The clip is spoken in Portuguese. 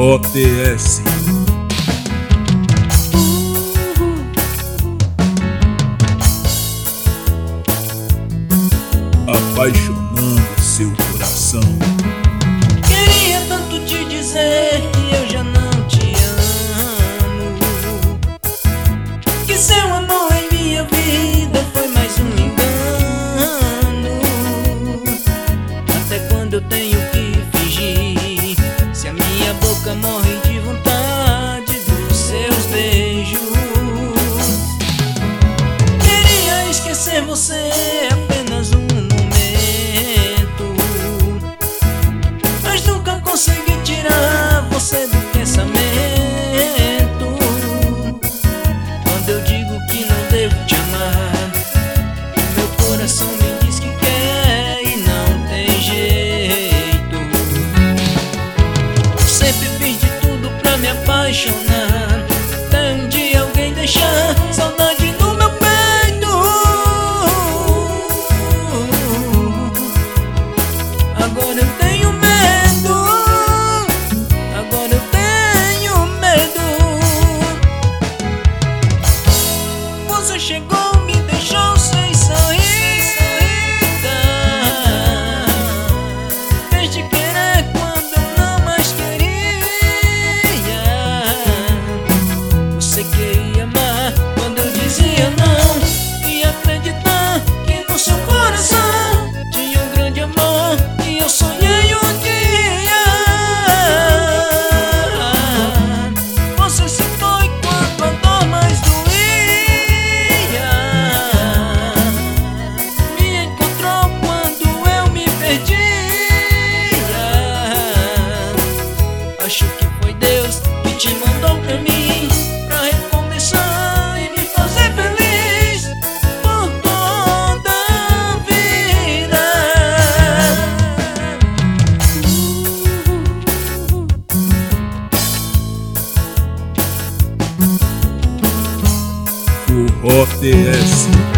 Forró TS. Apaixonando seu coração. Queria tanto te dizer que eu já não te amo, que seu amor em minha vida foi mais um engano. Até quando eu tenho que fingir, se a minha boca morre de vontade dos seus beijos? Queria esquecer você apenas um momento, mas nunca consegui tirar você do pensamento. Quando eu digo que não devo te amar, meu coração me diz que quer e não tem jeito. Sempre fiz de tudo pra me apaixonar, até um dia alguém deixar saudade no meu peito. Agora eu tenho medo, agora eu tenho medo. Você chegou, me deixou sem saída, fez de querer quando eu não mais queria. Você queria amar quando eu dizia não, e acreditar que no seu coração tinha um grande amor que eu sonhei um dia. Você se foi quando a dor mais doía, me encontrou quando eu me perdia. Acho que foi Deus que te mandou pra mim, pra recomeçar e me fazer feliz por toda a vida. Forró TS.